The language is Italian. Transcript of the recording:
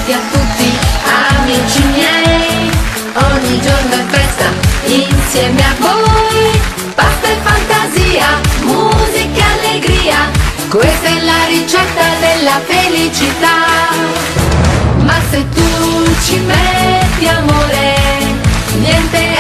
aperti a tutti, amici miei. Ogni giorno è festa insieme a voi. Pasta e fantasia, musica e allegria, questa è la ricetta della felicità. Ma se tu ci metti amore, niente